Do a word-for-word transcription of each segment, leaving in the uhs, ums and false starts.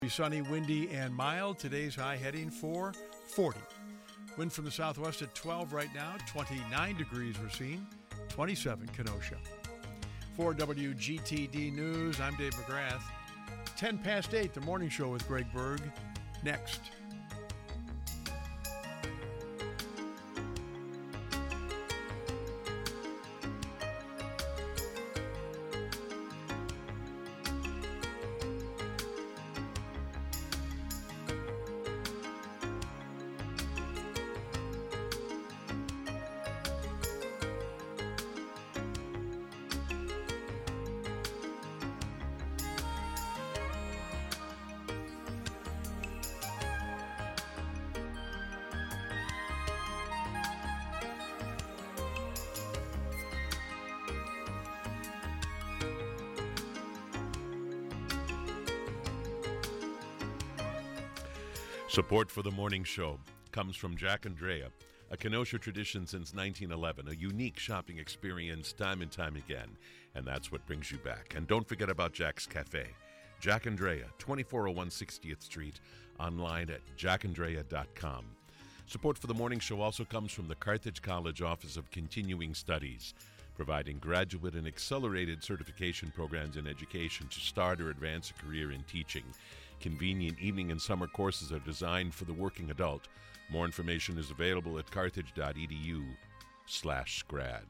Sunny, windy, and mild. Today's high heading for forty. Wind from the southwest at twelve right now. twenty-nine degrees we're seeing. twenty-seven Kenosha. For W G T D News, I'm Dave McGrath. ten past eight, the morning show with Greg Berg. Next. Support for the morning show comes from Jack Andrea, a Kenosha tradition since nineteen eleven, a unique shopping experience time and time again, and that's what brings you back. And don't forget about Jack's Cafe. Jack Andrea, twenty-four oh one sixtieth Street, online at jack andrea dot com. Support for the morning show also comes from the Carthage College Office of Continuing Studies, providing graduate and accelerated certification programs in education to start or advance a career in teaching. Convenient evening and summer courses are designed for the working adult. More information is available at carthage.edu slash grad.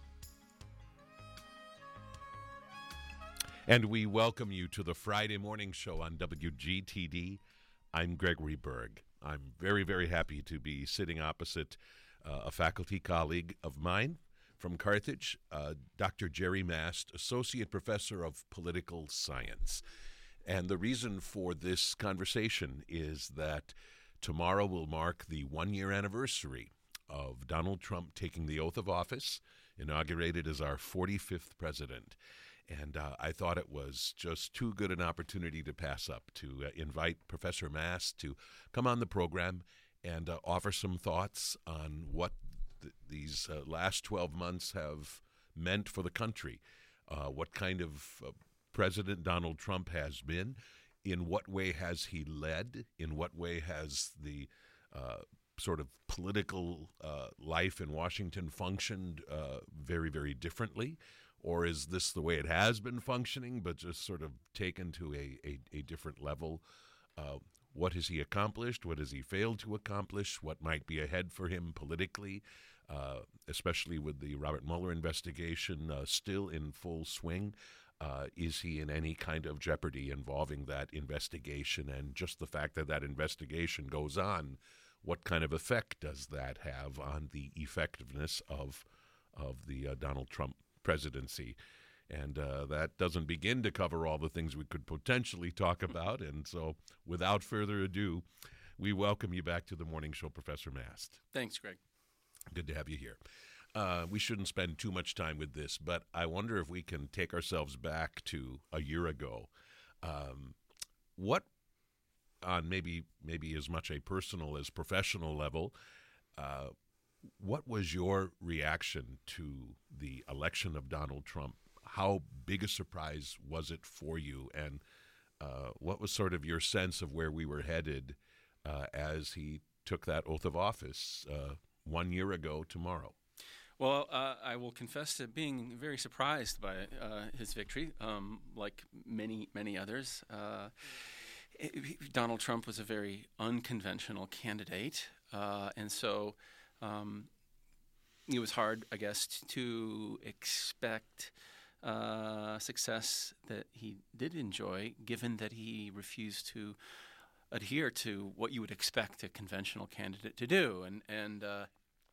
And we welcome you to the Friday morning show on W G T D. I'm Gregory Berg. I'm very, very happy to be sitting opposite uh, a faculty colleague of mine from Carthage, uh, Doctor Jerry Mast, Associate Professor of Political Science. And the reason for this conversation is that tomorrow will mark the one-year anniversary of Donald Trump taking the oath of office, inaugurated as our forty-fifth president. And uh, I thought it was just too good an opportunity to pass up, to uh, invite Professor Mast to come on the program and uh, offer some thoughts on what th- these uh, last twelve months have meant for the country, uh, what kind of uh, President Donald Trump has been, in what way has he led, in what way has the uh, sort of political uh, life in Washington functioned uh, very, very differently, or is this the way it has been functioning but just sort of taken to a, a, a different level? Uh, what has he accomplished? What has he failed to accomplish? What might be ahead for him politically, uh, especially with the Robert Mueller investigation uh, still in full swing? Uh, is he in any kind of jeopardy involving that investigation? And just the fact that that investigation goes on, what kind of effect does that have on the effectiveness of of the uh, Donald Trump presidency? And uh, that doesn't begin to cover all the things we could potentially talk about. And so without further ado, we welcome you back to the morning show, Professor Mast. Thanks, Greg. Good to have you here. Uh, we shouldn't spend too much time with this, but I wonder if we can take ourselves back to a year ago. Um, what, on maybe maybe as much a personal as professional level, uh, what was your reaction to the election of Donald Trump? How big a surprise was it for you? And uh, what was sort of your sense of where we were headed uh, as he took that oath of office uh, one year ago tomorrow? Well, uh, I will confess to being very surprised by uh, his victory, um, like many, many others. Uh, it, Donald Trump was a very unconventional candidate, uh, and so um, it was hard, I guess, t- to expect uh, success that he did enjoy, given that he refused to adhere to what you would expect a conventional candidate to do, and and. Uh,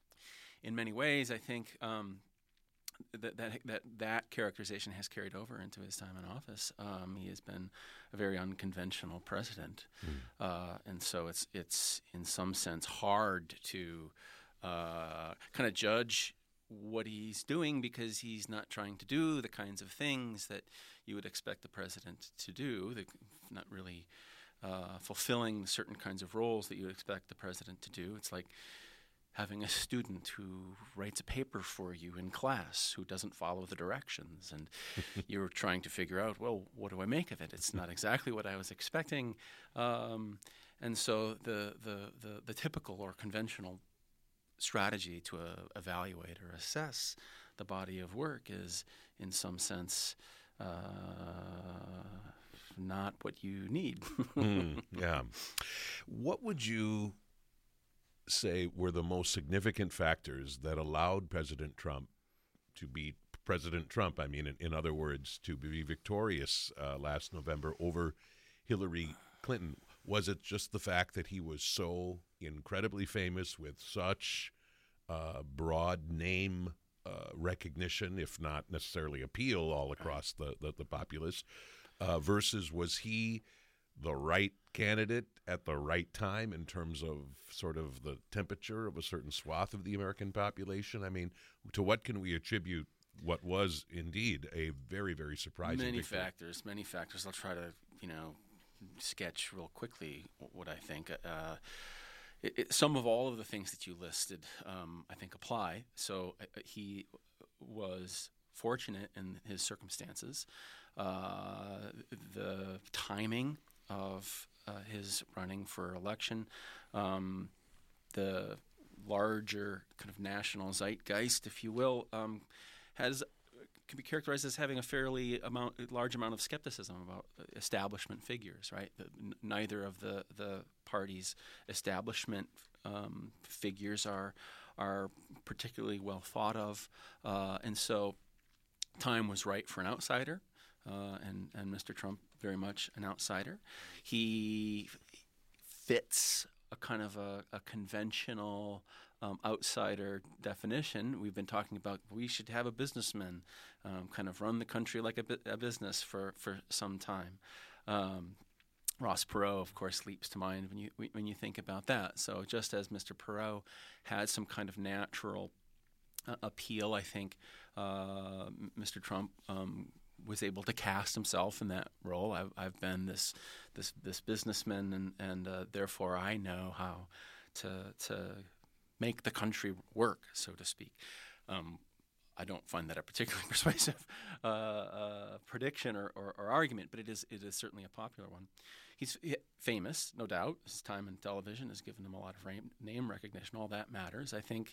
In many ways, I think um, that, that that that characterization has carried over into his time in office. Um, he has been a very unconventional president, mm. uh, and so it's it's in some sense hard to uh, kind of judge what he's doing because he's not trying to do the kinds of things that you would expect the president to do. The, not really uh, fulfilling certain kinds of roles that you would expect the president to do. It's like having a student who writes a paper for you in class who doesn't follow the directions, and you're trying to figure out, well, what do I make of it? It's not exactly what I was expecting. Um, and so the, the, the, the typical or conventional strategy to uh, evaluate or assess the body of work is, in some sense, uh, not what you need. mm, yeah. What would you say were the most significant factors that allowed President Trump to be President Trump? I mean, in, in other words, to be victorious uh, last November over Hillary Clinton. Was it just the fact that he was so incredibly famous with such uh, broad name uh, recognition, if not necessarily appeal all across the, the, the populace, uh, versus was he the right candidate at the right time in terms of sort of the temperature of a certain swath of the American population? I mean, to what can we attribute what was indeed a very, very surprising Many victory? factors, many factors. I'll try to, you know, sketch real quickly what I think. Uh, it, it, some of all of the things that you listed, um, I think, apply. So uh, he was fortunate in his circumstances. Uh, the timing of uh, his running for election, um, the larger kind of national zeitgeist, if you will, um, has can be characterized as having a fairly amount, large amount of skepticism about establishment figures. Right, the, n- neither of the the parties' establishment um, figures are are particularly well thought of, uh, and so time was right for an outsider. Uh, and, and Mister Trump, very much an outsider. He f- fits a kind of a, a conventional um, outsider definition. We've been talking about we should have a businessman um, kind of run the country like a, bu- a business for, for some time. Um, Ross Perot, of course, leaps to mind when you when you think about that. So just as Mister Perot had some kind of natural uh, appeal, I think uh, Mister Trump um, was able to cast himself in that role. I've, I've been this this this businessman, and and uh, therefore I know how to to make the country work, so to speak. Um, I don't find that a particularly persuasive uh, uh, prediction or, or, or argument, but it is it is certainly a popular one. He's famous, no doubt. His time in television has given him a lot of fame, name recognition. All that matters. I think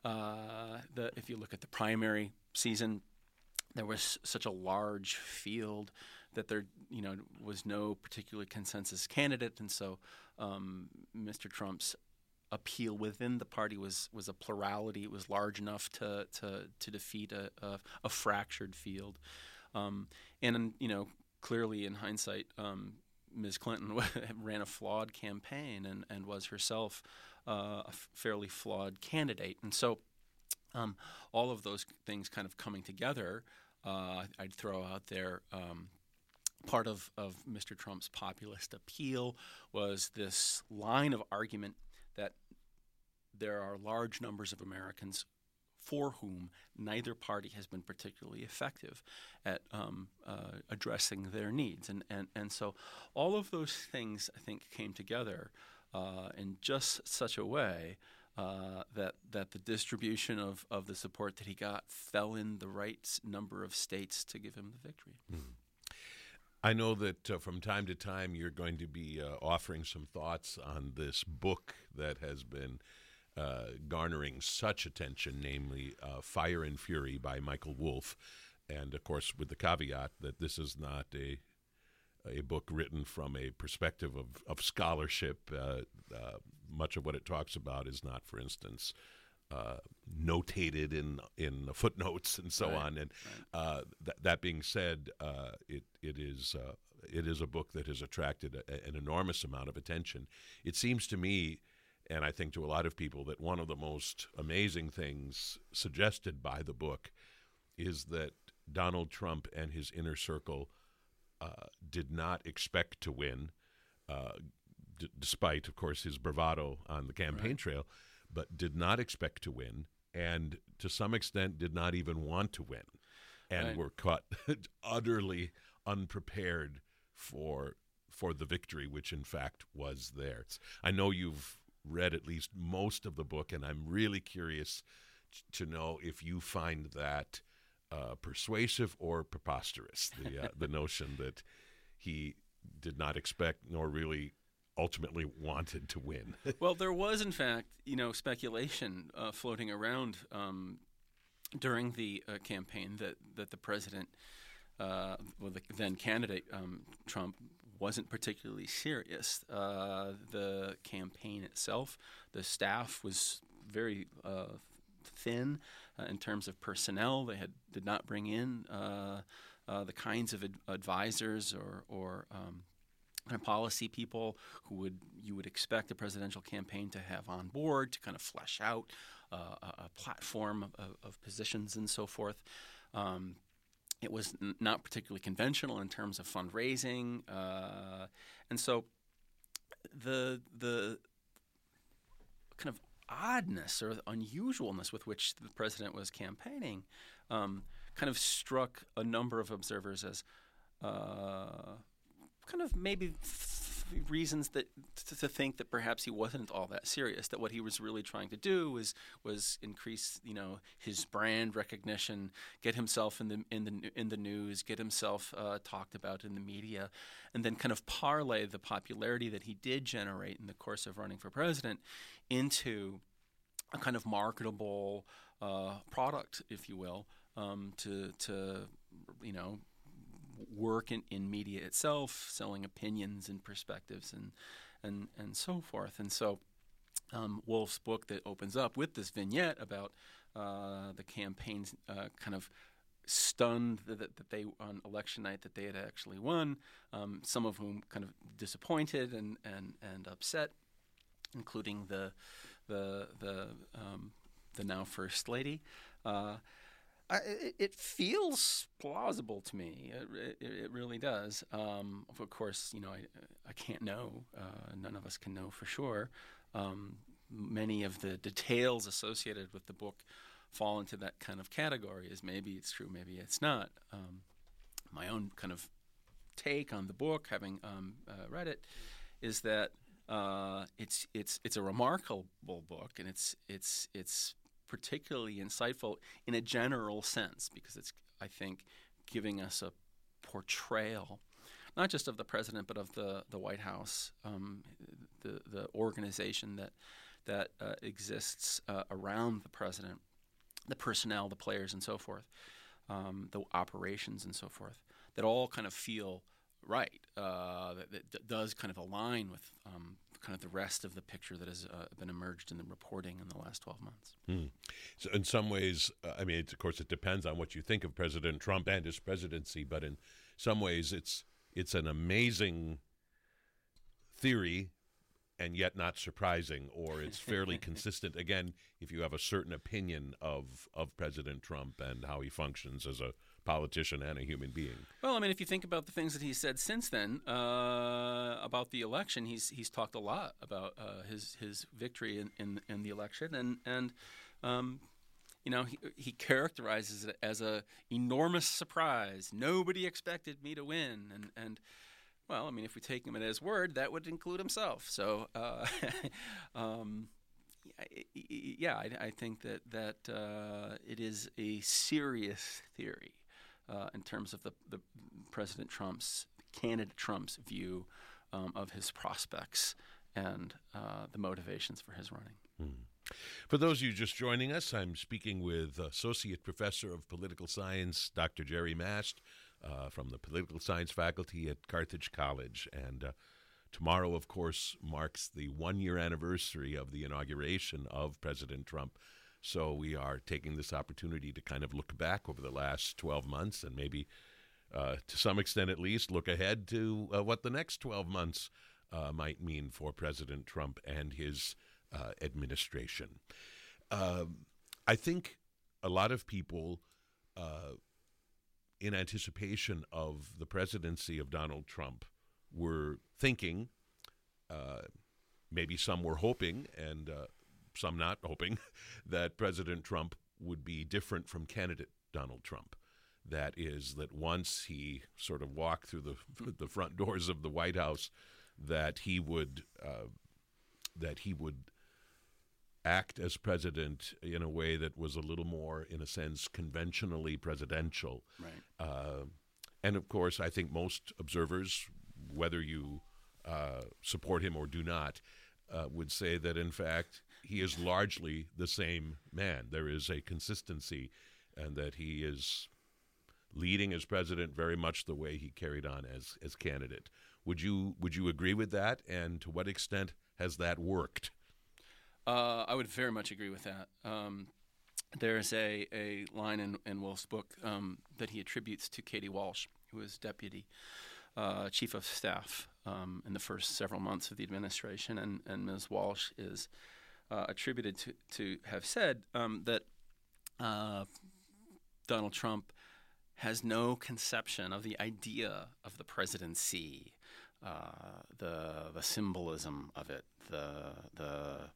uh, the if you look at the primary season, there was such a large field that there, you know, was no particular consensus candidate, and so um, Mister Trump's appeal within the party was was a plurality. It was large enough to to to defeat a a, a fractured field, um, and you know, clearly in hindsight, um, Miz Clinton ran a flawed campaign and and was herself uh, a fairly flawed candidate, and so um, all of those things kind of coming together. Uh, I'd throw out there um, part of, of Mister Trump's populist appeal was this line of argument that there are large numbers of Americans for whom neither party has been particularly effective at um, uh, addressing their needs. And, and, and so all of those things, I think, came together uh, in just such a way Uh, that that the distribution of, of the support that he got fell in the right number of states to give him the victory. Mm. I know that uh, from time to time you're going to be uh, offering some thoughts on this book that has been uh, garnering such attention, namely uh, Fire and Fury by Michael Wolff, and of course with the caveat that this is not a a book written from a perspective of, of scholarship. Uh, uh, much of what it talks about is not, for instance, uh, notated in in footnotes and so right. on. And right. uh, th- that being said, uh, it it is uh, it is a book that has attracted a, an enormous amount of attention. It seems to me, and I think to a lot of people, that one of the most amazing things suggested by the book is that Donald Trump and his inner circle Uh, did not expect to win, uh, d- despite, of course, his bravado on the campaign right. trail, but did not expect to win, and to some extent did not even want to win, and right. were caught utterly unprepared for for the victory, which in fact was theirs. I know you've read at least most of the book, and I'm really curious to know if you find that uh, persuasive or preposterous, the uh, the notion that he did not expect nor really ultimately wanted to win. Well, there was, in fact, you know, speculation uh, floating around um, during the uh, campaign that, that the president, uh, well, the then candidate um, Trump, wasn't particularly serious. Uh, the campaign itself, the staff was very uh, thin uh, in terms of personnel. They had did not bring in uh, uh, the kinds of ad- advisors or or um, kind of policy people who would you would expect a presidential campaign to have on board to kind of flesh out uh, a, a platform of, of positions and so forth. Um, it was n- not particularly conventional in terms of fundraising, uh, and so the the kind of oddness or the unusualness with which the president was campaigning um, kind of struck a number of observers as uh, kind of maybe f- reasons that to, to think that perhaps he wasn't all that serious. That what he was really trying to do was was increase, you know, his brand recognition, get himself in the in the in the news, get himself uh, talked about in the media, and then kind of parlay the popularity that he did generate in the course of running for president into a kind of marketable uh, product, if you will, um, to to you know. work in, in media itself, selling opinions and perspectives and and, and so forth. And so um, Wolf's book that opens up with this vignette about uh, the campaigns uh, kind of stunned that, that they, on election night, that they had actually won, um, some of whom kind of disappointed and, and, and upset, including the the the, um, the now First Lady. Uh, I, it, it feels plausible to me. It, it, it really does. Um, of course, you know, I, I can't know. Uh, none of us can know for sure. Um, many of the details associated with the book fall into that kind of category. As maybe it's true, maybe it's not. Um, my own kind of take on the book, having um, uh, read it, is that uh, it's it's it's a remarkable book, and it's it's it's. particularly insightful in a general sense because it's, I think, giving us a portrayal, not just of the president, but of the, the White House, um, the the organization that that uh, exists uh, around the president, the personnel, the players, and so forth, um, the operations, and so forth, that all kind of feel right. Uh, that, that, that does kind of align with um, kind of the rest of the picture that has uh, been emerged in the reporting in the last twelve months. Hmm. So in some ways, uh, I mean, it's, of course, it depends on what you think of President Trump and his presidency, but in some ways it's it's an amazing theory and yet not surprising, or it's fairly consistent. Again, if you have a certain opinion of, of President Trump and how he functions as a politician and a human being. Well, I mean, if you think about the things that he's said since then uh, about the election, he's he's talked a lot about uh, his his victory in, in in the election, and and um, you know he he characterizes it as a enormous surprise. Nobody expected me to win, and and. Well, I mean, if we take him at his word, that would include himself. So, uh, um, yeah, I, I think that that uh, it is a serious theory uh, in terms of the, the President Trump's, candidate Trump's view um, of his prospects and uh, the motivations for his running. Hmm. For those of you just joining us, I'm speaking with Associate Professor of Political Science, Doctor Jerry Mast, Uh, from the Political Science faculty at Carthage College. And uh, tomorrow, of course, marks the one-year anniversary of the inauguration of President Trump. So we are taking this opportunity to kind of look back over the last twelve months and maybe, uh, to some extent at least, look ahead to uh, what the next twelve months uh, might mean for President Trump and his uh, administration. Uh, I think a lot of people uh, in anticipation of the presidency of Donald Trump, were thinking, uh, maybe some were hoping, and uh, some not hoping, that President Trump would be different from candidate Donald Trump. That is, that once he sort of walked through the the front doors of the White House, that he would uh, that he would act as president in a way that was a little more, in a sense, conventionally presidential. Right. Uh, and of course, I think most observers, whether you uh, support him or do not, uh, would say that in fact he is largely the same man. There is a consistency, and that he is leading as president very much the way he carried on as as candidate. Would you would you agree with that? And to what extent has that worked? Uh, I would very much agree with that. Um, there's a, a line in, in Wolf's book um, that he attributes to Katie Walsh, who was deputy uh, chief of staff um, in the first several months of the administration, and, and Miz Walsh is uh, attributed to, to have said um, that uh, Donald Trump has no conception of the idea of the presidency, uh, the the symbolism of it, the the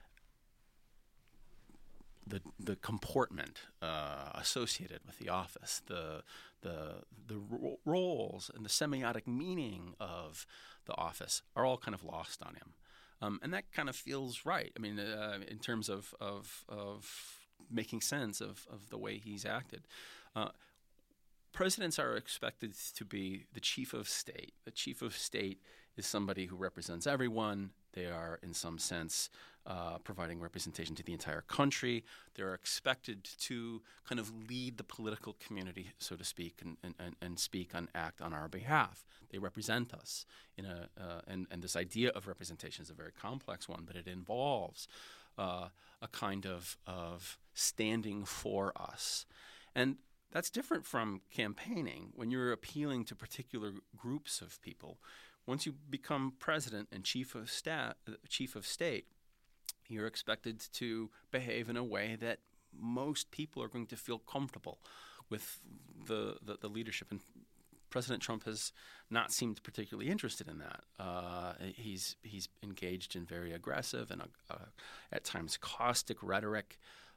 the the comportment uh, associated with the office, the the the ro- roles and the semiotic meaning of the office are all kind of lost on him, um, and that kind of feels right. I mean, uh, in terms of of of making sense of of the way he's acted. Uh, Presidents are expected to be the chief of state. The chief of state is somebody who represents everyone. They are, in some sense, uh, providing representation to the entire country. They're expected to kind of lead the political community, so to speak, and, and, and speak and act on our behalf. They represent us. In a, uh, and, and this idea of representation is a very complex one, but it involves uh, a kind of, of standing for us. And that's different from campaigning when you're appealing to particular groups of people. Once you become president and chief of staff, chief of state, you're expected to behave in a way that most people are going to feel comfortable with the, the, the leadership. And President Trump has not seemed particularly interested in that. Uh, he's he's engaged in very aggressive and uh, at times caustic rhetoric.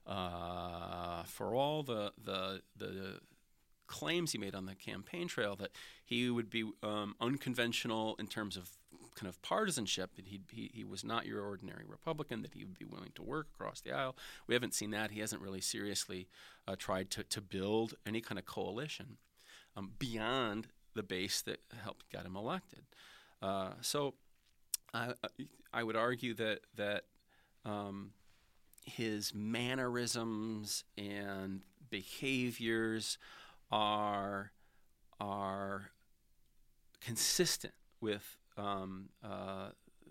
Uh, for all the, the the claims he made on the campaign trail that he would be um, unconventional in terms of kind of partisanship, that he, he he was not your ordinary Republican, that he would be willing to work across the aisle. We haven't seen that. He hasn't really seriously uh, tried to, to build any kind of coalition um, beyond the base that helped get him elected. Uh, so I I would argue that that. Um, his mannerisms and behaviors are are consistent with um, uh,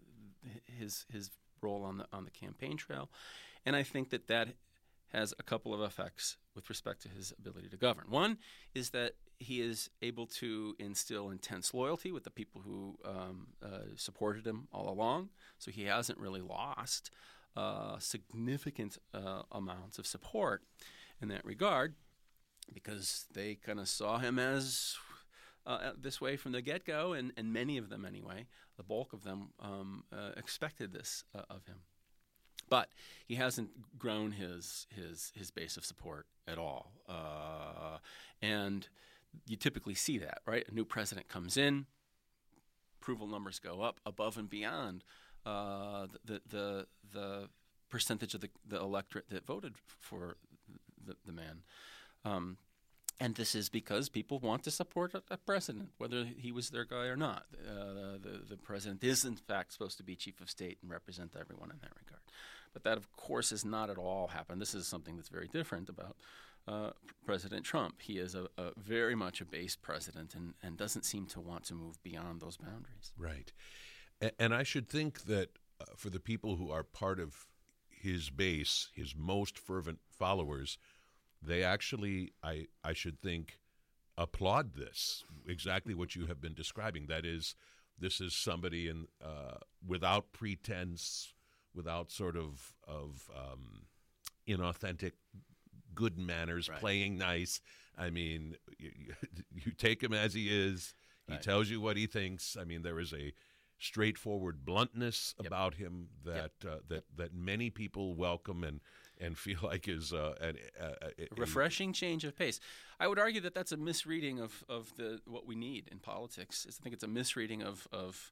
his his role on the on the campaign trail, and I think that that has a couple of effects with respect to his ability to govern. One is that he is able to instill intense loyalty with the people who um, uh, supported him all along, so he hasn't really lost Uh, significant uh, amounts of support in that regard, because they kind of saw him as uh, this way from the get-go, and, and many of them anyway, the bulk of them um, uh, expected this uh, of him. But he hasn't grown his his his base of support at all, uh, and you typically see that, right? A new president comes in, approval numbers go up above and beyond Uh, the the the percentage of the, the electorate that voted for the, the man, um, and this is because people want to support a, a president, whether he was their guy or not. Uh, the the president is in fact supposed to be chief of state and represent everyone in that regard, but that of course has not at all happened. This is something that's very different about uh, President Trump. He is a, a very much a base president and, and doesn't seem to want to move beyond those boundaries. Right. And I should think that uh, for the people who are part of his base, his most fervent followers, they actually, I, I should think, applaud this, exactly what you have been describing. That is, this is somebody in uh, without pretense, without sort of, of um, inauthentic good manners, right. Playing nice. I mean, you, you take him as he is. He right. tells you what he thinks. I mean, there is a straightforward bluntness yep. about him that yep. uh, that yep. that many people welcome and and feel like is uh, an, uh, a, a refreshing change of pace. I would argue that that's a misreading of, of the what we need in politics. I think it's a misreading of of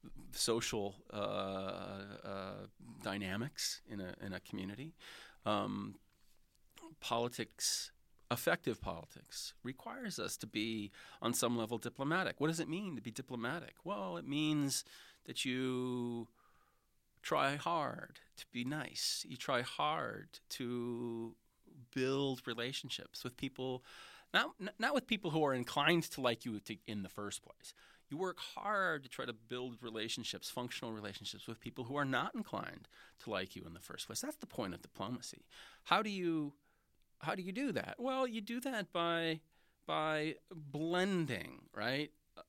social uh, uh, dynamics in a in a community. Um, politics, effective politics, requires us to be on some level diplomatic. What does it mean to be diplomatic? Well, it means that you try hard to be nice. You try hard to build relationships with people, not not with people who are inclined to like you to, in the first place. You work hard to try to build relationships, functional relationships with people who are not inclined to like you in the first place. That's the point of diplomacy. How do you how do you do that? Well, you do that by by blending, right?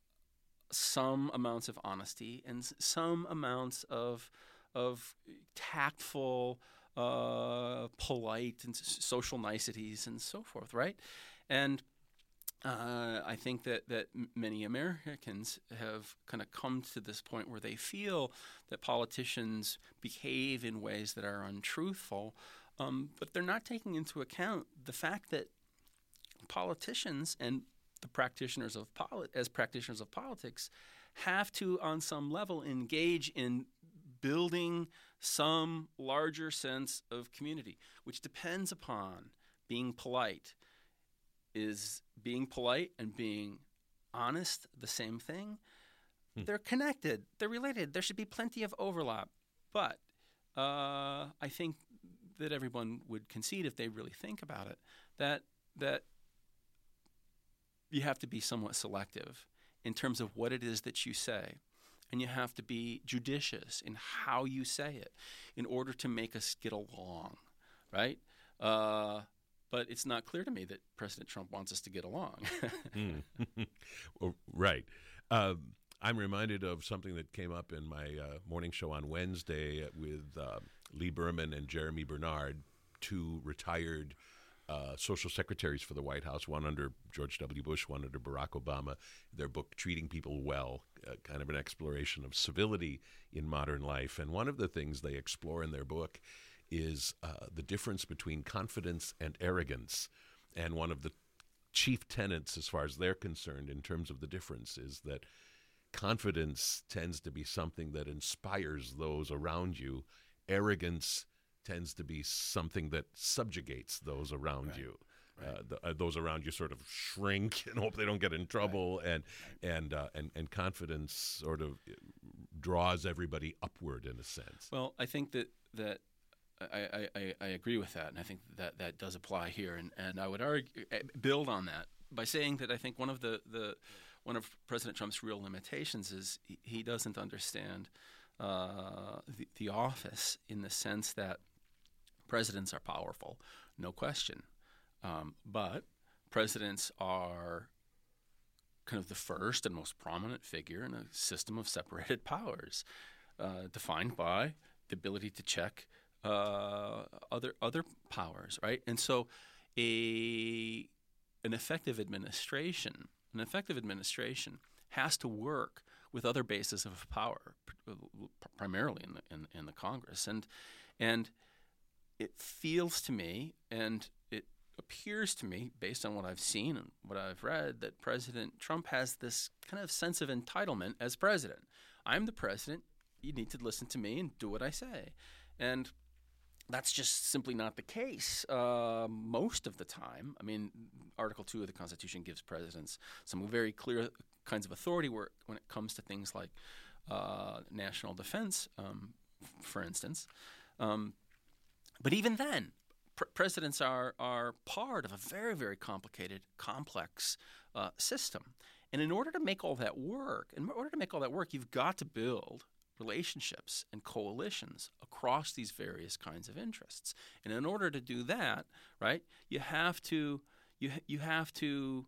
Some amounts of honesty and some amounts of of tactful, uh, polite, and social niceties and so forth, right? And uh, I think that that many Americans have kind of come to this point where they feel that politicians behave in ways that are untruthful, um, but they're not taking into account the fact that politicians and the practitioners of poli- as practitioners of politics have to, on some level, engage in building some larger sense of community, which depends upon being polite. Is being polite and being honest the same thing? Hmm. They're connected. They're related. There should be plenty of overlap. But uh, I think that everyone would concede, if they really think about it, that that you have to be somewhat selective in terms of what it is that you say. And you have to be judicious in how you say it in order to make us get along, right? Uh, but it's not clear to me that President Trump wants us to get along. mm. Well, right. Um, I'm reminded of something that came up in my uh, morning show on Wednesday with uh, Lee Berman and Jeremy Bernard, two retired Uh, social secretaries for the White House, one under George W. Bush, one under Barack Obama. Their book, Treating People Well, uh, kind of an exploration of civility in modern life. And one of the things they explore in their book is uh, the difference between confidence and arrogance. And one of the chief tenets, as far as they're concerned, in terms of the difference, is that confidence tends to be something that inspires those around you. Arrogance tends to be something that subjugates those around right. you. Right. Uh, the, uh, those around you sort of shrink and hope they don't get in trouble, right. and right. and uh, and and confidence sort of draws everybody upward in a sense. Well, I think that that I, I, I agree with that, and I think that that does apply here, and, and I would argue, build on that by saying that I think one of the, the one of President Trump's real limitations is he, he doesn't understand uh, the, the office in the sense that presidents are powerful, no question. Um, but presidents are kind of the first and most prominent figure in a system of separated powers, uh, defined by the ability to check uh, other other powers, right? And so, a an effective administration, an effective administration has to work with other bases of power, primarily in the in, in the Congress, and and. It feels to me, and it appears to me, based on what I've seen and what I've read, that President Trump has this kind of sense of entitlement as president. I'm the president. You need to listen to me and do what I say. And that's just simply not the case uh, most of the time. I mean, Article two of the Constitution gives presidents some very clear kinds of authority where, when it comes to things like uh, national defense, um, f- for instance. Um, But even then, pr- presidents are are part of a very, very complicated, complex uh, system. And in order to make all that work, in order to make all that work, you've got to build relationships and coalitions across these various kinds of interests. And in order to do that, right, you have to you you have to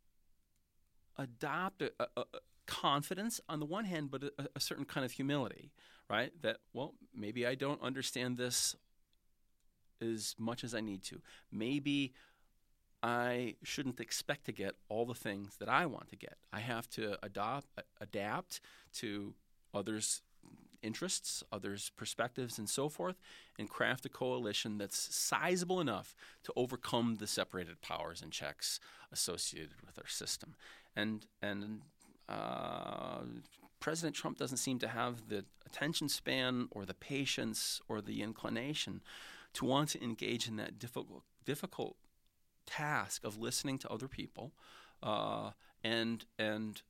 adopt a, a, a confidence on the one hand, but a, a certain kind of humility, right? That, well, maybe I don't understand this as much as I need to. Maybe I shouldn't expect to get all the things that I want to get. I have to adopt, adapt to others' interests, others' perspectives, and so forth, and craft a coalition that's sizable enough to overcome the separated powers and checks associated with our system. And and uh, President Trump doesn't seem to have the attention span or the patience or the inclination to want to engage in that difficult difficult task of listening to other people uh, and and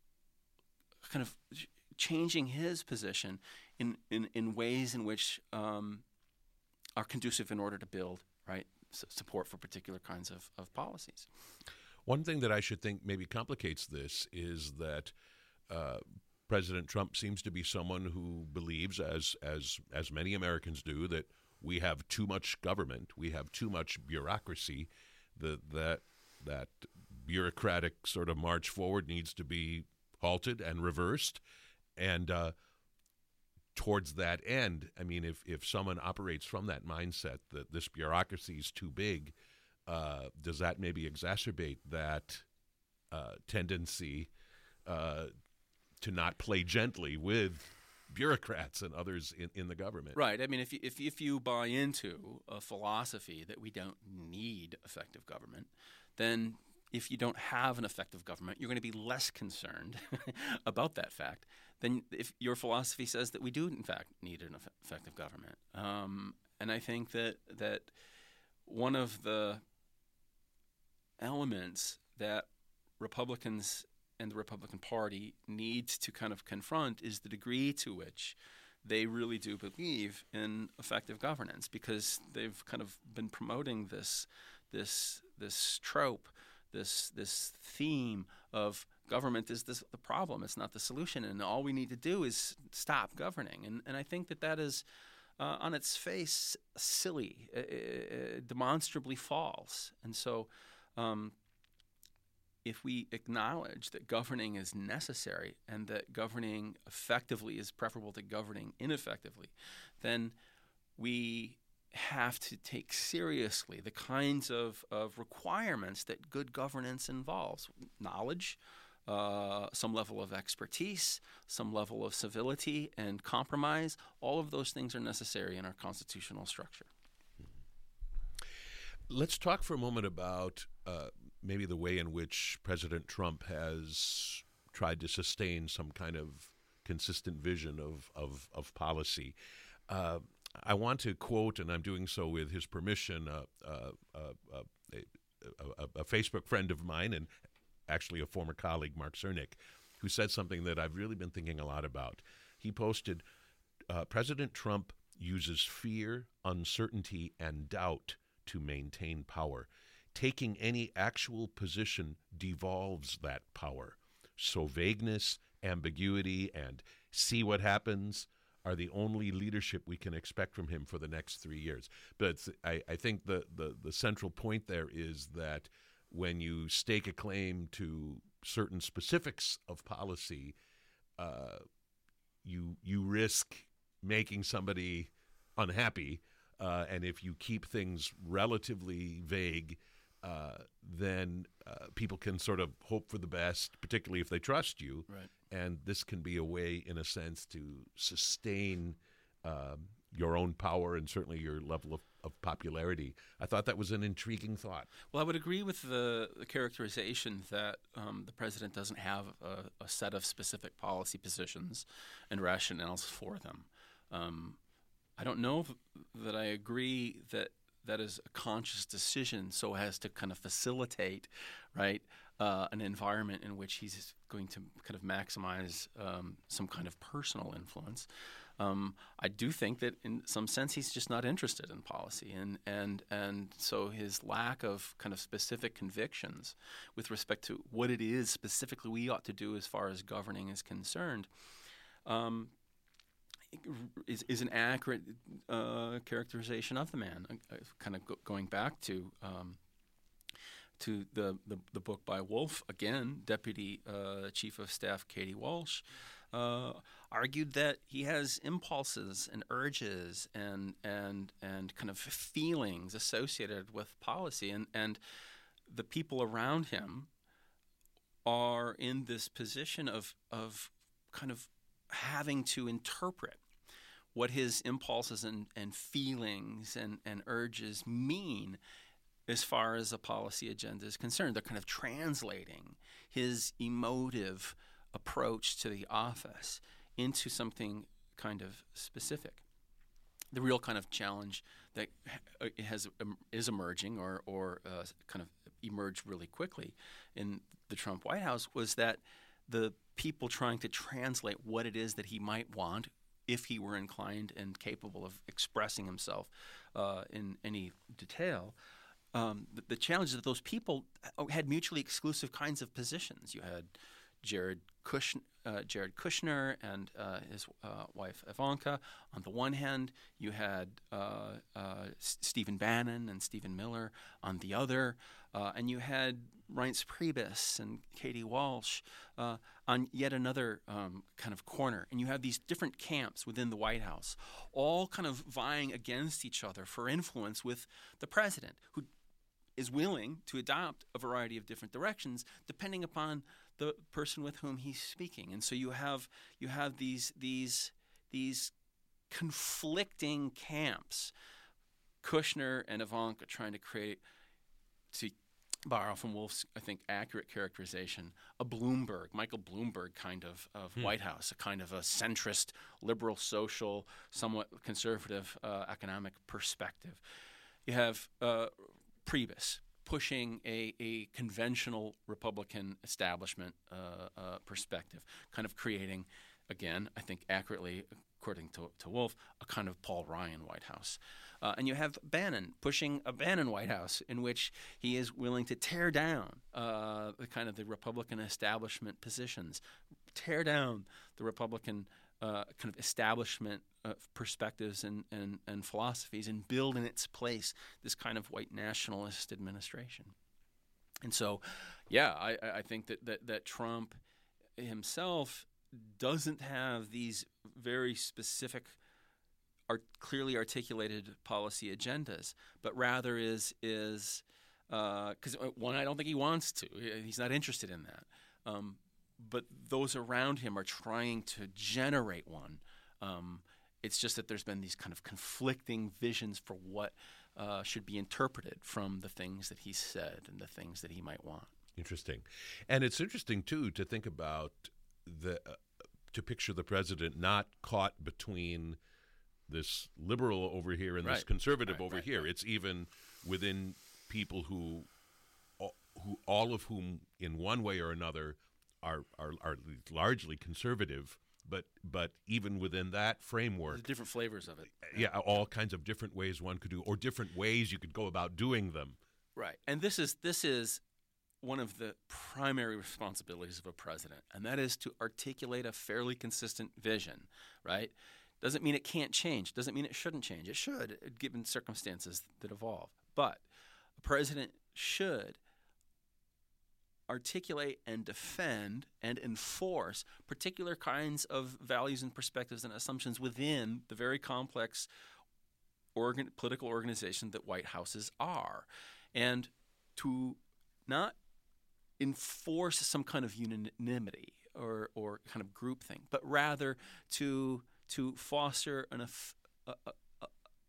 kind of changing his position in, in, in ways in which um, are conducive in order to build right S- support for particular kinds of, of policies. One thing that I should think maybe complicates this is that uh, President Trump seems to be someone who believes, as as as many Americans do, that we have too much government, we have too much bureaucracy, that that that bureaucratic sort of march forward needs to be halted and reversed. And uh, towards that end, I mean, if, if someone operates from that mindset that this bureaucracy is too big, uh, does that maybe exacerbate that uh, tendency uh, to not play gently with bureaucrats and others in, in the government? Right. I mean, if you, if, if you buy into a philosophy that we don't need effective government, then if you don't have an effective government, you're going to be less concerned about that fact than if your philosophy says that we do, in fact, need an eff- effective government. Um, and I think that that one of the elements that Republicans and the Republican Party needs to kind of confront is the degree to which they really do believe in effective governance, because they've kind of been promoting this this this trope, this this theme of government is this, the problem, it's not the solution, and all we need to do is stop governing. And and I think that that is, uh, on its face, silly, uh, uh, demonstrably false. And so um, if we acknowledge that governing is necessary and that governing effectively is preferable to governing ineffectively, then we have to take seriously the kinds of, of requirements that good governance involves. Knowledge, uh, some level of expertise, some level of civility and compromise. All of those things are necessary in our constitutional structure. Let's talk for a moment about uh, maybe the way in which President Trump has tried to sustain some kind of consistent vision of, of, of policy. Uh, I want to quote, and I'm doing so with his permission, uh, uh, uh, a, a, a Facebook friend of mine and actually a former colleague, Mark Cernick, who said something that I've really been thinking a lot about. He posted, uh, President Trump uses fear, uncertainty, and doubt to maintain power. Taking any actual position devolves that power. So vagueness, ambiguity, and see what happens are the only leadership we can expect from him for the next three years. But I, I think the, the, the central point there is that when you stake a claim to certain specifics of policy, uh, you you risk making somebody unhappy. Uh, and if you keep things relatively vague, uh, then uh, people can sort of hope for the best, particularly if they trust you. Right. And this can be a way, in a sense, to sustain um, your own power and certainly your level of, of popularity. I thought that was an intriguing thought. Well, I would agree with the, the characterization that um, the president doesn't have a, a set of specific policy positions and rationales for them. Um, I don't know if, that I agree that that is a conscious decision so as to kind of facilitate, right, uh, an environment in which he's going to kind of maximize um, some kind of personal influence. Um, I do think that in some sense he's just not interested in policy, and and and so his lack of kind of specific convictions with respect to what it is specifically we ought to do as far as governing is concerned um, is is an accurate uh, characterization of the man. Uh, kind of go- going back to. Um, to the, the, the book by Wolf, again, Deputy uh, Chief of Staff Katie Walsh, uh, argued that he has impulses and urges and and and kind of feelings associated with policy, and, and the people around him are in this position of of kind of having to interpret what his impulses and, and feelings and, and urges mean as far as a policy agenda is concerned. They're kind of translating his emotive approach to the office into something kind of specific. The real kind of challenge that has um, is emerging or or uh, kind of emerged really quickly in the Trump White House was that the people trying to translate what it is that he might want, if he were inclined and capable of expressing himself uh, in any detail, um, the, the challenge is that those people had mutually exclusive kinds of positions. You had Jared Kushner, uh, Jared Kushner and uh, his uh, wife Ivanka. On the one hand, you had uh, uh, S- Stephen Bannon and Stephen Miller on the other, uh, and you had Reince Priebus and Katie Walsh uh, on yet another um, kind of corner. And you have these different camps within the White House, all kind of vying against each other for influence with the president, who is willing to adopt a variety of different directions depending upon the person with whom he's speaking. And so you have you have these these these conflicting camps. Kushner and Ivanka trying to create, to borrow from Wolf's, I think, accurate characterization, a Bloomberg, Michael Bloomberg kind of, of hmm. White House, a kind of a centrist, liberal, social, somewhat conservative uh, economic perspective. You have uh, Priebus pushing a, a conventional Republican establishment uh, uh, perspective, kind of creating, again, I think accurately, according to, to Wolf, a kind of Paul Ryan White House. Uh, and you have Bannon pushing a Bannon White House in which he is willing to tear down uh, the kind of the Republican establishment positions, tear down the Republican uh, kind of establishment uh, perspectives and, and, and philosophies, and build in its place this kind of white nationalist administration. And so, yeah, I, I think that, that, that Trump himself doesn't have these very specific, art, clearly articulated policy agendas, but rather is is because uh, one, I don't think he wants to. He's not interested in that. Um, but those around him are trying to generate one. Um, it's just that there's been these kind of conflicting visions for what uh, should be interpreted from the things that he said and the things that he might want. Interesting. And it's interesting, too, to think about the uh, to picture the president not caught between this liberal over here and right. this conservative right, over right, here. Right. It's even within people who, who all of whom, in one way or another, are are, are largely conservative. But but even within that framework, there's different flavors of it. Yeah, all kinds of different ways one could do, or different ways you could go about doing them. Right, and this is this is one of the primary responsibilities of a president, and that is to articulate a fairly consistent vision. Right. Doesn't mean it can't change. Doesn't mean it shouldn't change. It should, given circumstances that evolve. But a president should articulate and defend and enforce particular kinds of values and perspectives and assumptions within the very complex organ- political organization that White Houses are. And to not enforce some kind of unanimity or, or kind of groupthink, but rather to to foster an eff- a, a, a,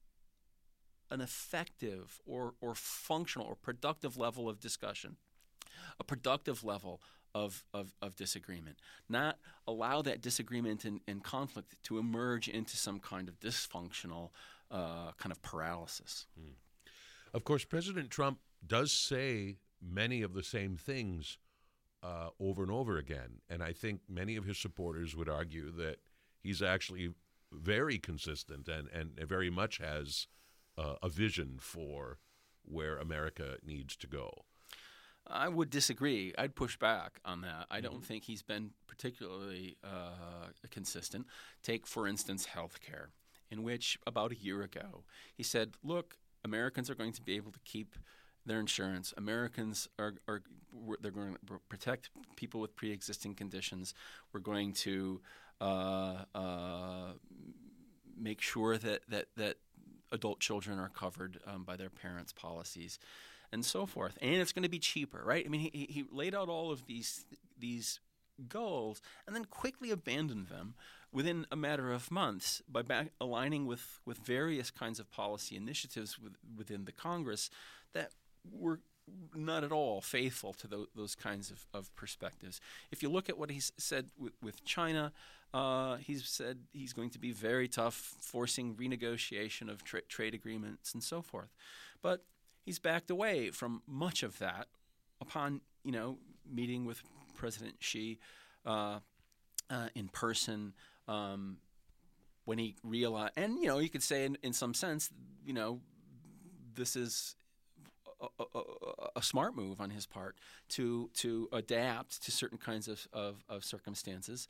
an effective or, or functional or productive level of discussion, a productive level of, of, of disagreement, not allow that disagreement and, and conflict to emerge into some kind of dysfunctional uh, kind of paralysis. Mm. Of course, President Trump does say many of the same things uh, over and over again, and I think many of his supporters would argue that he's actually very consistent and, and very much has uh, a vision for where America needs to go. I would disagree. I'd push back on that. I don't mm-hmm. think he's been particularly uh, consistent. Take, for instance, health care, in which about a year ago he said, look, Americans are going to be able to keep their insurance. Americans are, are they're going to protect people with pre-existing conditions. We're going to uh, uh, make sure that, that, that adult children are covered um, by their parents' policies, and so forth. And it's going to be cheaper, right? I mean, he, he laid out all of these these goals and then quickly abandoned them within a matter of months by back aligning with, with various kinds of policy initiatives with, within the Congress that were not at all faithful to tho- those kinds of, of perspectives. If you look at what he's said with, with China, uh, he's said he's going to be very tough, forcing renegotiation of tra- trade agreements and so forth. But he's backed away from much of that upon, you know, meeting with President Xi uh, uh, in person. Um, when he realized, and, you know, you could say in, in some sense, you know, this is a, a, a smart move on his part to to adapt to certain kinds of, of, of circumstances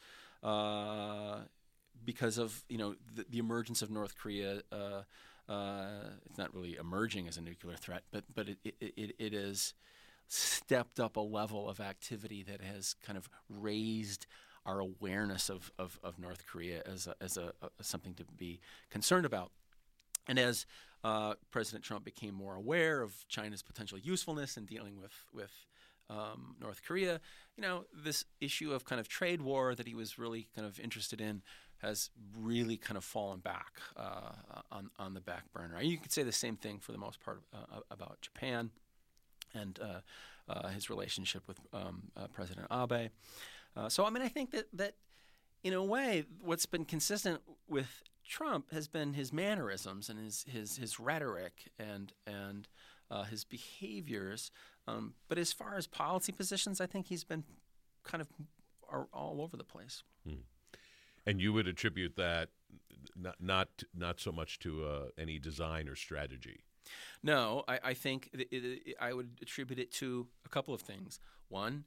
uh, because of, you know, the, the emergence of North Korea. Uh, uh, it's not really emerging as a nuclear threat, but but it it, it, it has stepped up a level of activity that has kind of raised our awareness of, of, of North Korea as a, as a, a something to be concerned about. And as uh, President Trump became more aware of China's potential usefulness in dealing with with um, North Korea, you know, this issue of kind of trade war that he was really kind of interested in has really kind of fallen back uh, on on the back burner. You could say the same thing for the most part uh, about Japan and uh, uh, his relationship with um, uh, President Abe. Uh, so, I mean, I think that, that, in a way, what's been consistent with Trump has been his mannerisms and his his, his rhetoric and and uh, his behaviors. Um, but as far as policy positions, I think he's been kind of are all over the place. Hmm. And you would attribute that not not, not so much to uh, any design or strategy? No, I, I think it, it, I would attribute it to a couple of things. One,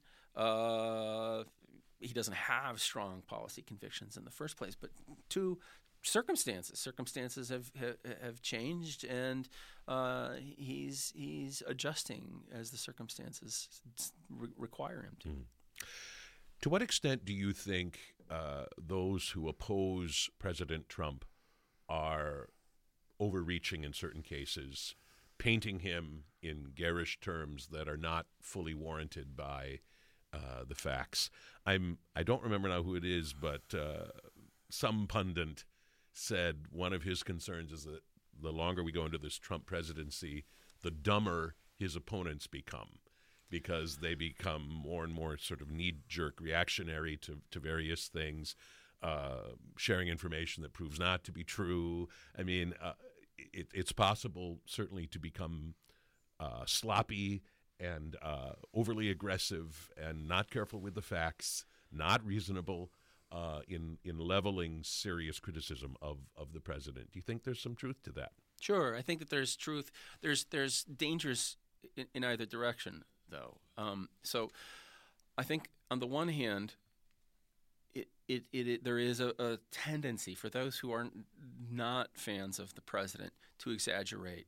uh, he doesn't have strong policy convictions in the first place. But two, circumstances. Circumstances have have, have changed, and uh, he's he's adjusting as the circumstances re- require him to. Mm. To what extent do you think uh, those who oppose President Trump are overreaching in certain cases, painting him in garish terms that are not fully warranted by uh, the facts? I'm I don't remember now who it is, but uh, some pundit said one of his concerns is that the longer we go into this Trump presidency, the dumber his opponents become, because they become more and more sort of knee-jerk reactionary to, to various things, uh, sharing information that proves not to be true. I mean, uh, it, it's possible certainly to become uh, sloppy and uh, overly aggressive and not careful with the facts, not reasonable uh, in in leveling serious criticism of, of the president. Do you think there's some truth to that? Sure. I think that there's truth. There's there's dangers in, in either direction, though. Um, so I think on the one hand, it it, it, it there is a, a tendency for those who are not fans of the president to exaggerate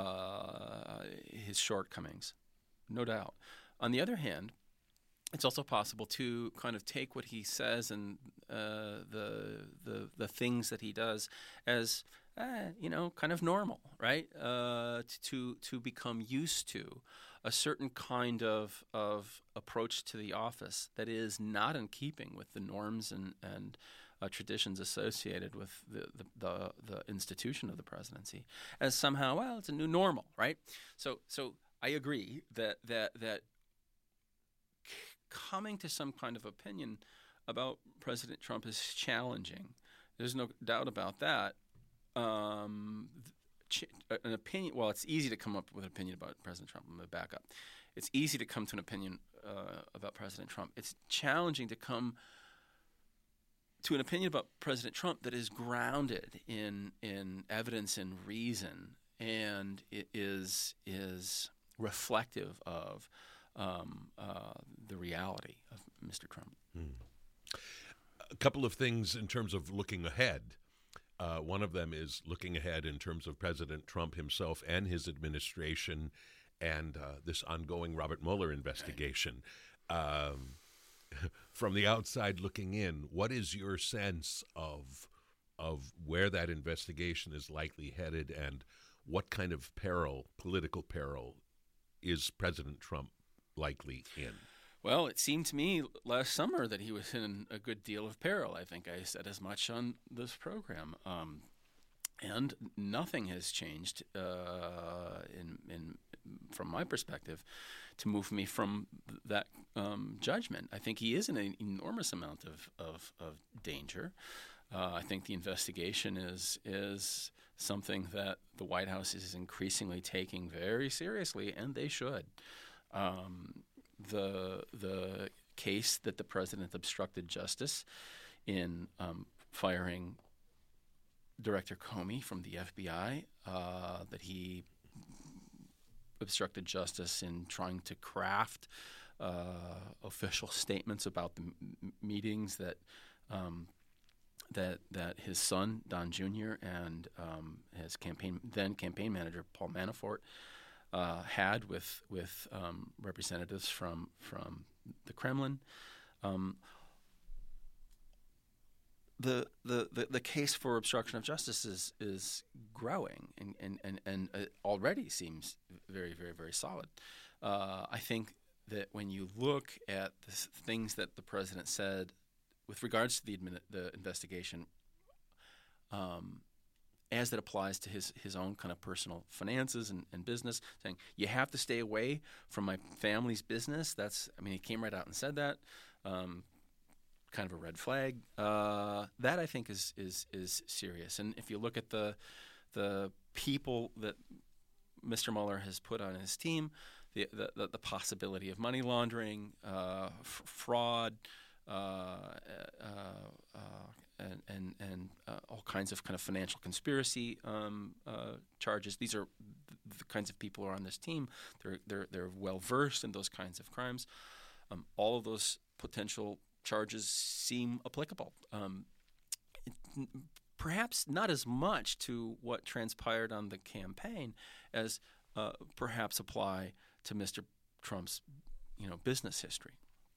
uh, his shortcomings, no doubt. On the other hand, it's also possible to kind of take what he says and uh, the the the things that he does as uh, you know, kind of normal, right? Uh, to to become used to a certain kind of of approach to the office that is not in keeping with the norms and and uh, traditions associated with the, the the the institution of the presidency, as somehow, well, it's a new normal, right? So so I agree that that that coming to some kind of opinion about President Trump is challenging. There's no doubt about that. Um, ch- an opinion. Well, it's easy to come up with an opinion about President Trump. I'm going to back up. It's easy to come to an opinion uh, about President Trump. It's challenging to come to an opinion about President Trump that is grounded in in evidence and reason, and it is is reflective of um, uh, the reality of Mister Trump. Hmm. A couple of things in terms of looking ahead. Uh, one of them is looking ahead in terms of President Trump himself and his administration and uh, this ongoing Robert Mueller investigation. Right. Um, from the outside looking in, what is your sense of of where that investigation is likely headed, and what kind of peril, political peril, is President Trump likely in? Well, it seemed to me last summer that he was in a good deal of peril. I think I said as much on this program. Um, and nothing has changed uh, in, in from my perspective to move me from that um, judgment. I think he is in an enormous amount of of, of danger. Uh, I think the investigation is is something that the White House is increasingly taking very seriously, and they should. Um, the the case that the president obstructed justice in um, firing Director Comey from the F B I, uh, that he obstructed justice in trying to craft uh, official statements about the m- meetings that um, that that his son Don Junior and um, his campaign then campaign manager Paul Manafort uh, had with with um, representatives from from the Kremlin. Um, The, the, the, the case for obstruction of justice is is growing and and, and, and it already seems very, very, very solid. Uh, I think that when you look at the things that the president said with regards to the admin, the investigation, um, as it applies to his, his own kind of personal finances and, and business, saying you have to stay away from my family's business. That's I mean, he came right out and said that. Um, kind of a red flag. Uh, that I think is is is serious. And if you look at the the people that Mister Mueller has put on his team, the the, the possibility of money laundering, uh, f- fraud, uh, uh, uh, and and and uh, all kinds of kind of financial conspiracy um, uh, charges. These are the kinds of people who are on this team. They're they're they're well versed in those kinds of crimes. Um, all of those potential charges seem applicable. Um, it, perhaps not as much to what transpired on the campaign as uh, perhaps apply to Mister Trump's, you know, business history.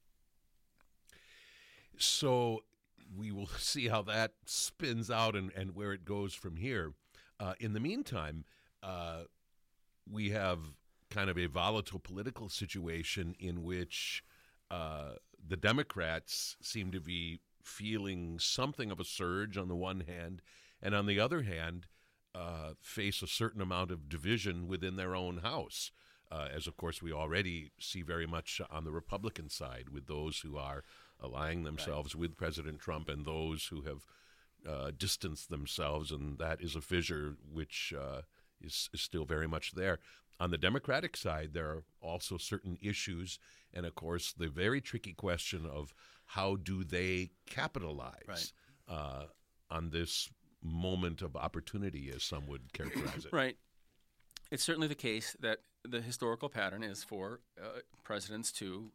So we will see how that spins out and, and where it goes from here. Uh, in the meantime, uh, we have kind of a volatile political situation in which uh, the Democrats seem to be feeling something of a surge on the one hand, and on the other hand, uh, face a certain amount of division within their own House, uh, as of course we already see very much on the Republican side with those who are allying themselves right. with President Trump and those who have uh, distanced themselves, and that is a fissure which uh, is, is still very much there. On the Democratic side, there are also certain issues, and of course the very tricky question of how do they capitalize right. uh, on this moment of opportunity, as some would characterize it. Right. It's certainly the case that the historical pattern is for uh, presidents to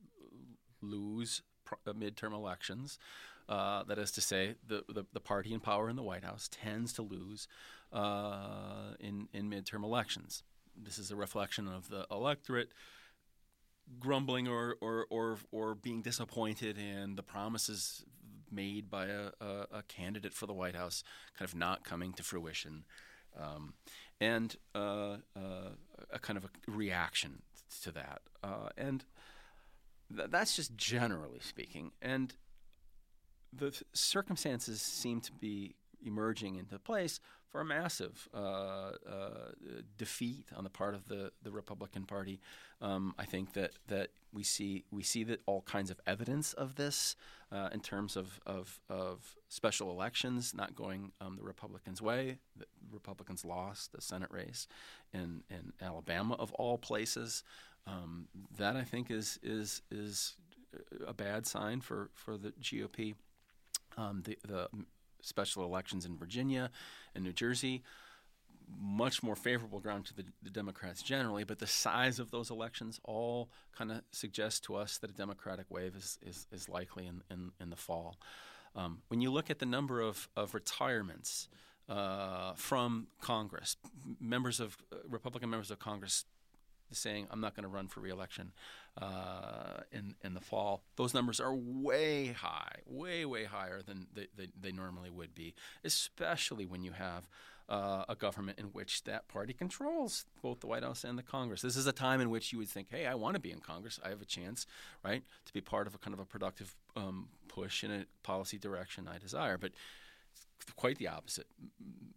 lose pr- uh, midterm elections. Uh, that is to say, the, the, the party in power in the White House tends to lose uh, in, in midterm elections. This is a reflection of the electorate grumbling or, or, or, or being disappointed in the promises made by a, a, a candidate for the White House kind of not coming to fruition, um, and uh, uh, a kind of a reaction to that. Uh, and th- that's just generally speaking. And the th- circumstances seem to be emerging into place for a massive uh, uh, defeat on the part of the, the Republican Party. Um, I think that, that we see we see that all kinds of evidence of this uh, in terms of, of, of special elections not going um, the Republicans' way. The Republicans lost the Senate race in, in Alabama, of all places. Um, that I think is is is a bad sign for, for the G O P. Um, the the special elections in Virginia and New Jersey, much more favorable ground to the, the Democrats generally, but the size of those elections all kind of suggest to us that a Democratic wave is, is, is likely in, in, in the fall. Um, when you look at the number of, of retirements uh, from Congress, members of uh, Republican members of Congress saying, I'm not going to run for re-election uh, in in the fall. Those numbers are way high, way, way higher than they, they, they normally would be, especially when you have uh, a government in which that party controls both the White House and the Congress. This is a time in which you would think, hey, I want to be in Congress. I have a chance, right, to be part of a kind of a productive um, push in a policy direction I desire. But quite the opposite.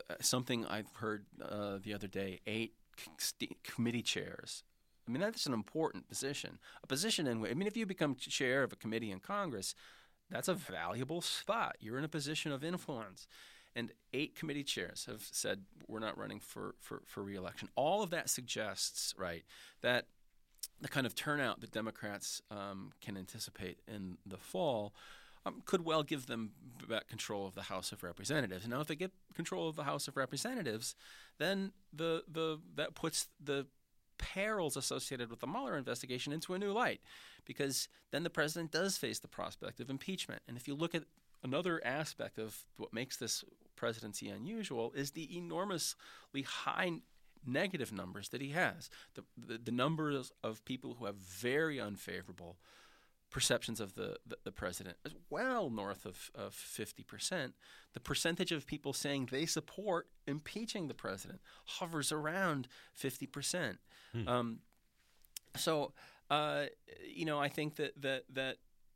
something I've heard uh, the other day, eight st- committee chairs. I mean, that's an important position. A position in which, I mean, if you become chair of a committee in Congress, that's a valuable spot. You're in a position of influence. And eight committee chairs have said we're not running for, for, for re-election. All of that suggests, right, that the kind of turnout that Democrats um, can anticipate in the fall um, could well give them back control of the House of Representatives. Now, if they get control of the House of Representatives, then the the that puts the perils associated with the Mueller investigation into a new light, because then the president does face the prospect of impeachment. And if you look at another aspect of what makes this presidency unusual is the enormously high negative numbers that he has. The, the, the numbers of people who have very unfavorable perceptions of the, the, the president is well north of, of fifty percent. The percentage of people saying they support impeaching the president hovers around fifty percent. Hmm. Um, so, uh, you know, I think that, that, that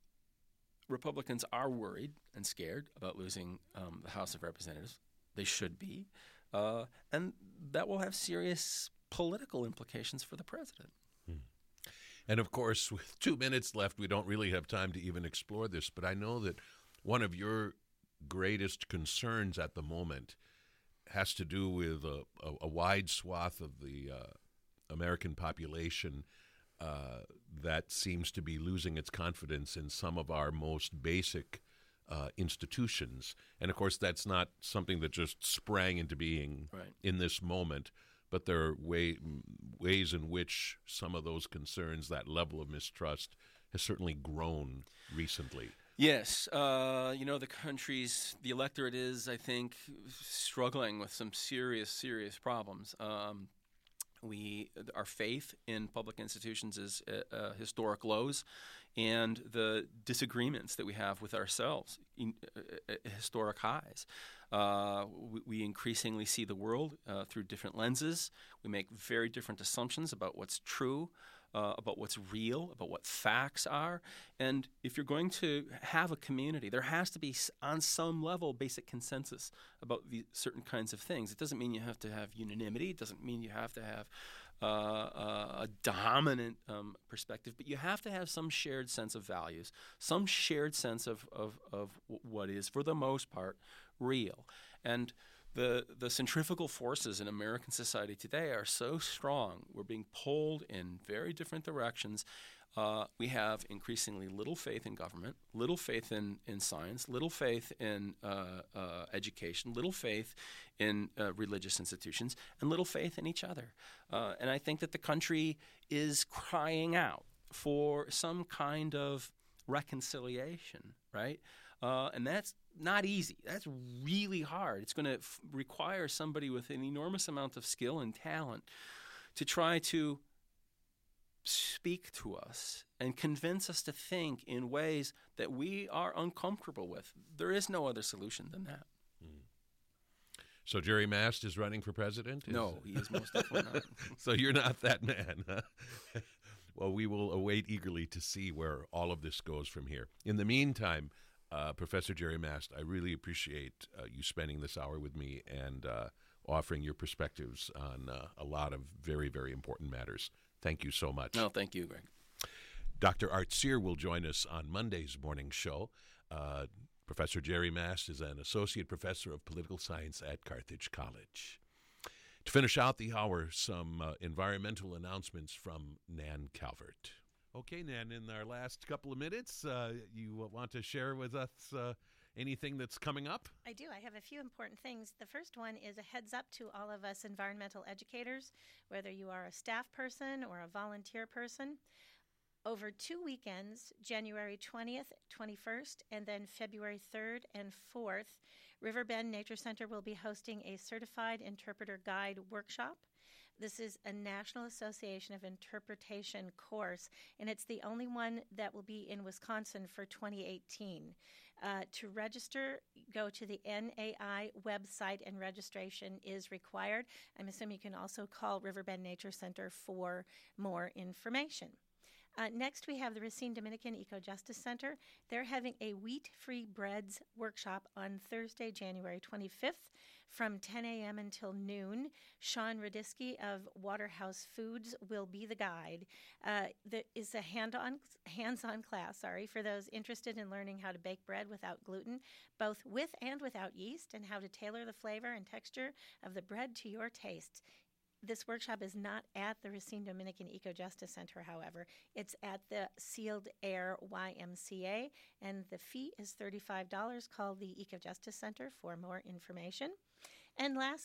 Republicans are worried and scared about losing um, the House of Representatives. They should be. Uh, and that will have serious political implications for the president. Hmm. And, of course, with two minutes left, we don't really have time to even explore this. But I know that one of your greatest concerns at the moment has to do with a, a, a wide swath of the uh, American population uh, that seems to be losing its confidence in some of our most basic uh, institutions. And, of course, that's not something that just sprang into being right. in this moment, but there are way, ways in which some of those concerns, that level of mistrust, has certainly grown recently. Yes. Uh, you know, the country's, the electorate is, I think, struggling with some serious, serious problems. Um, we, our faith in public institutions is at uh, historic lows, and the disagreements that we have with ourselves, in, uh, historic highs. Uh, we, we increasingly see the world uh, through different lenses. We make very different assumptions about what's true, uh, about what's real, about what facts are. And if you're going to have a community, there has to be, on some level, basic consensus about the certain kinds of things. It doesn't mean you have to have unanimity. It doesn't mean you have to have uh, uh, a dominant um, perspective, but you have to have some shared sense of values, some shared sense of, of, of what is, for the most part, real. And the the centrifugal forces in American society today are so strong. We're being pulled in very different directions. Uh, we have increasingly little faith in government, little faith in, in science, little faith in uh, uh, education, little faith in uh, religious institutions, and little faith in each other. Uh, and I think that the country is crying out for some kind of reconciliation, right? Uh, and that's not easy. That's really hard. It's going to f- require somebody with an enormous amount of skill and talent to try to speak to us and convince us to think in ways that we are uncomfortable with. There is no other solution than that. Mm. So Jerry Mast is running for president? Is no, he is most definitely not. So you're not that man, huh? Well, we will await eagerly to see where all of this goes from here. In the meantime, Uh, Professor Jerry Mast, I really appreciate uh, you spending this hour with me and uh, offering your perspectives on uh, a lot of very, very important matters. Thank you so much. No, thank you, Greg. Doctor Art Cyr will join us on Monday's morning show. Uh, Professor Jerry Mast is an associate professor of political science at Carthage College. To finish out the hour, some uh, environmental announcements from Nan Calvert. Okay, Nan, in our last couple of minutes, uh, you want to share with us uh, anything that's coming up? I do. I have a few important things. The first one is a heads up to all of us environmental educators, whether you are a staff person or a volunteer person. Over two weekends, January twentieth, twenty-first, and then February third and fourth, Riverbend Nature Center will be hosting a Certified Interpreter Guide workshop. This is a National Association of Interpretation course, and it's the only one that will be in Wisconsin for twenty eighteen. Uh, to register, go to the N A I website, and registration is required. I'm assuming you can also call Riverbend Nature Center for more information. Uh, next, we have the Racine Dominican Eco Justice Center. They're having a wheat-free breads workshop on Thursday, January twenty-fifth from ten a.m. until noon. Sean Radisky of Waterhouse Foods will be the guide. Uh, there is a hand-on, hands-on class, sorry, for those interested in learning how to bake bread without gluten, both with and without yeast, and how to tailor the flavor and texture of the bread to your tastes. This workshop is not at the Racine Dominican Eco Justice Center, however. It's at the Sealed Air Y M C A, and the fee is thirty-five dollars. Call the Eco Justice Center for more information. And last